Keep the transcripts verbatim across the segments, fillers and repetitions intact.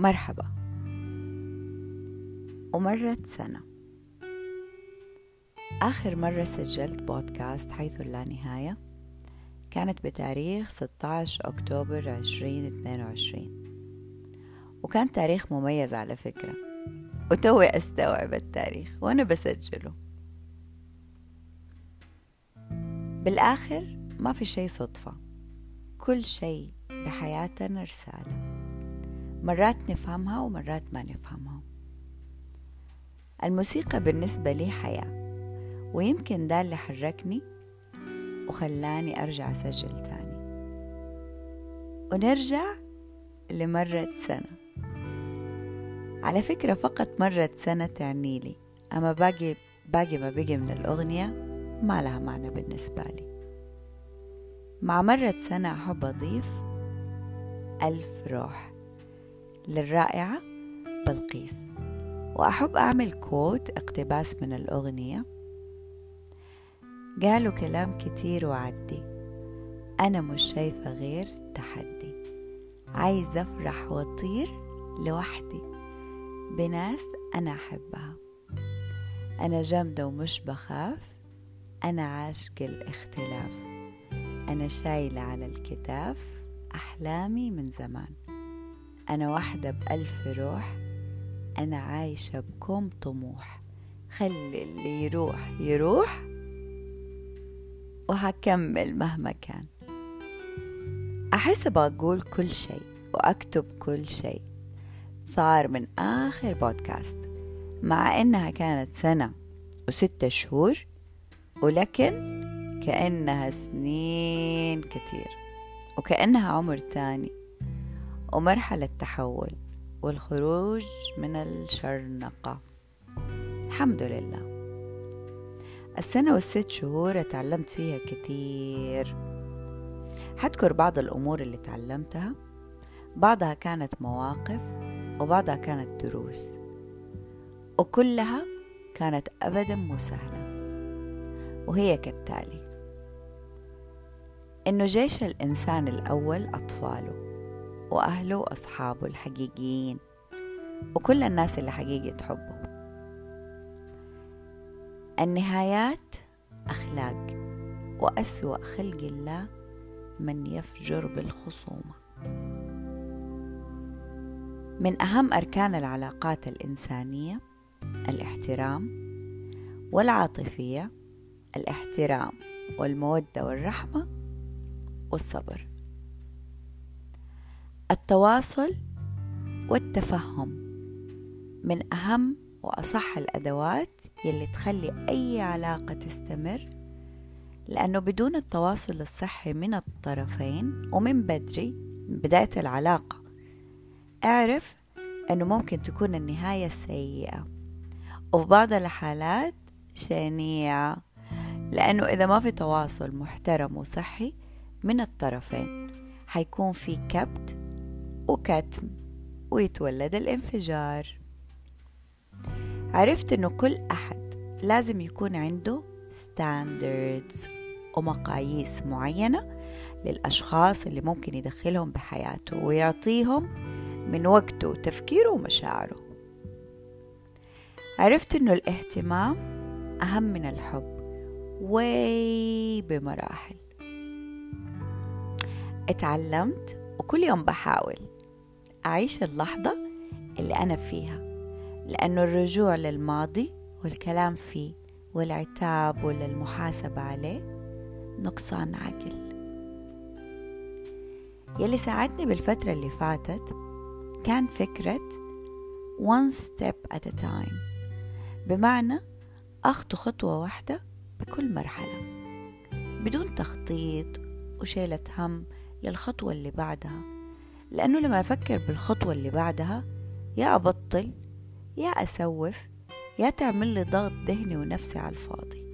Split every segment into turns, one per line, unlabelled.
مرحبا. ومرت سنة. آخر مرة سجلت بودكاست حيث لا نهاية كانت بتاريخ ستة عشر أكتوبر عشرين اثنين وعشرين، وكان تاريخ مميز على فكرة، وتوي أستوعب التاريخ وأنا بسجله. بالآخر ما في شيء صدفة، كل شيء بحياتنا رسالة، مرات نفهمها ومرات ما نفهمها. الموسيقى بالنسبة لي حياة، ويمكن ده اللي حركني وخلاني أرجع أسجل تاني. ونرجع لمرت سنة. على فكرة فقط مرت سنة تعني لي، أما باقي باقي ما بقي من الأغنية ما لها معنى بالنسبة لي. مع مرت سنة أحب أضيف ألف روح للرائعة بلقيس، وأحب أعمل كوت اقتباس من الأغنية. قالوا كلام كتير وعدي، أنا مش شايفة غير تحدي، عايزة أفرح وأطير لوحدي بناس أنا أحبها. أنا جامدة ومش بخاف، أنا عاشق الاختلاف، أنا شايلة على الكتاف أحلامي من زمان. أنا واحدة بألف روح، أنا عايشة بكم طموح، خلي اللي يروح يروح وهكمل مهما كان. أحس بقول كل شيء وأكتب كل شيء صار من آخر بودكاست، مع إنها كانت سنة وستة شهور، ولكن كأنها سنين كتير، وكأنها عمر تاني ومرحلة تحول والخروج من الشرنقة. الحمد لله، السنة والست شهور اتعلمت فيها كثير. حذكر بعض الأمور اللي تعلمتها، بعضها كانت مواقف وبعضها كانت دروس، وكلها كانت أبدا مو سهلة، وهي كالتالي: إنه جيش الإنسان الأول أطفاله وأهله وأصحابه الحقيقيين، وكل الناس اللي حقيقي تحبه. النهايات أخلاق، وأسوأ خلق الله من يفجر بالخصومة. من أهم أركان العلاقات الإنسانية الاحترام والعاطفية، الاحترام والمودة والرحمة والصبر، التواصل والتفهم من أهم وأصح الأدوات يلي تخلي أي علاقة تستمر، لأنه بدون التواصل الصحي من الطرفين ومن بدري من بداية العلاقة اعرف أنه ممكن تكون النهاية سيئة، وفي بعض الحالات شنيعة، لأنه إذا ما في تواصل محترم وصحي من الطرفين حيكون في كبت وكتم ويتولد الانفجار. عرفت أنه كل أحد لازم يكون عنده ستاندردز ومقاييس معينة للأشخاص اللي ممكن يدخلهم بحياته ويعطيهم من وقته وتفكيره ومشاعره. عرفت أنه الاهتمام أهم من الحب وي بمراحل. اتعلمت وكل يوم بحاول أعيش اللحظة اللي أنا فيها، لأنه الرجوع للماضي والكلام فيه والعتاب ولا المحاسبة عليه نقصان عقل. يلي ساعدني بالفترة اللي فاتت كان فكرة one step at a time، بمعنى أخطو خطوة واحدة بكل مرحلة بدون تخطيط وشيلة هم للخطوة اللي بعدها، لأنه لما أفكر بالخطوة اللي بعدها يا أبطل يا أسوف يا تعمل لي ضغط ذهني ونفسي على الفاضي.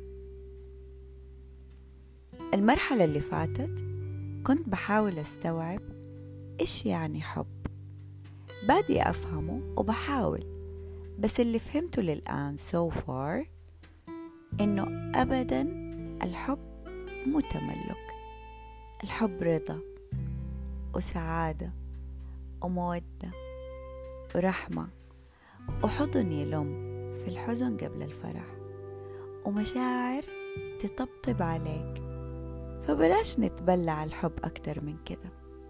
المرحلة اللي فاتت كنت بحاول أستوعب إيش يعني حب، بادي أفهمه وبحاول، بس اللي فهمته للآن so far إنه أبدا الحب مو تملك، الحب رضا وسعادة ومودة ورحمة وحضن يلم في الحزن قبل الفرح، ومشاعر تطبطب عليك. فبلاش نتبلع الحب أكتر من كده.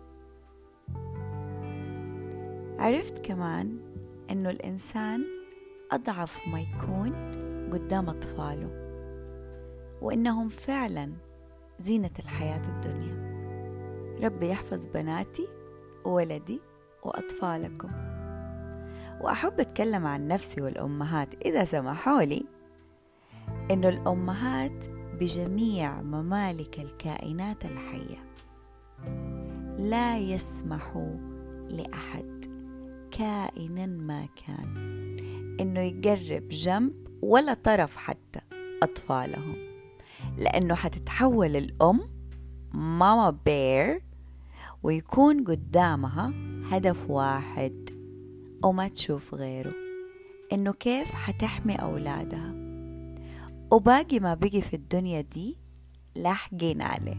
عرفت كمان إنه الإنسان أضعف ما يكون قدام أطفاله، وإنهم فعلا زينة الحياة الدنيا. ربي يحفظ بناتي وولدي وأطفالكم. وأحب أتكلم عن نفسي والأمهات إذا سمحوا لي، إنه الأمهات بجميع ممالك الكائنات الحية لا يسمحوا لأحد كائنا ما كان إنه يقرب جنب ولا طرف حتى أطفالهم، لأنه حتتحول الأم ماما بير ويكون قدامها هدف واحد وما تشوف غيره، إنه كيف حتحمي أولادها، وباقي ما بقي في الدنيا دي لاحقين عليه.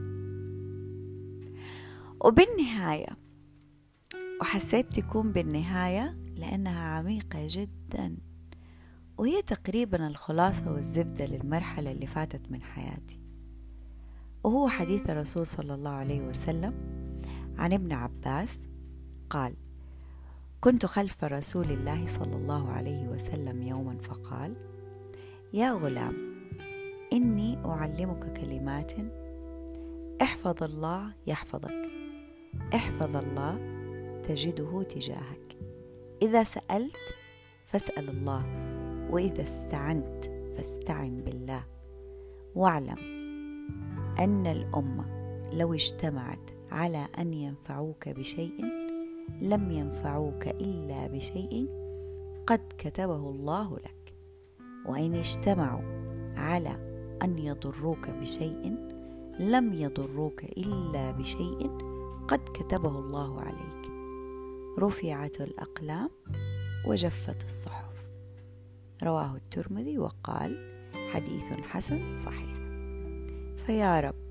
وبالنهاية، وحسيت تكون بالنهاية لأنها عميقة جدا، وهي تقريبا الخلاصة والزبدة للمرحلة اللي فاتت من حياتي، وهو حديث الرسول صلى الله عليه وسلم عن ابن عباس قال: كنت خلف رسول الله صلى الله عليه وسلم يوما فقال: يا غلام، إني أعلمك كلمات احفظ الله يحفظك، احفظ الله تجده تجاهك، إذا سألت فاسأل الله، وإذا استعنت فاستعن بالله، واعلم أن الأمة لو اجتمعت على أن ينفعوك بشيء لم ينفعوك إلا بشيء قد كتبه الله لك، وإن اجتمعوا على أن يضروك بشيء لم يضروك إلا بشيء قد كتبه الله عليك، رفعت الأقلام وجفت الصحف. رواه الترمذي وقال: حديث حسن صحيح. فيا رب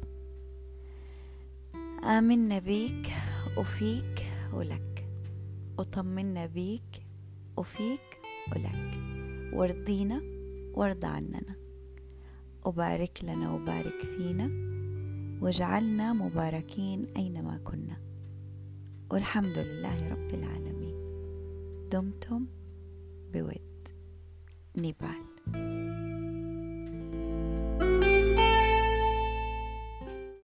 آمنا بيك وفيك ولك، وطمنا بيك وفيك ولك، وارضينا وارض عننا، وبارك لنا وبارك فينا، واجعلنا مباركين أينما كنا، والحمد لله رب العالمين. دمتم بود. نيبال.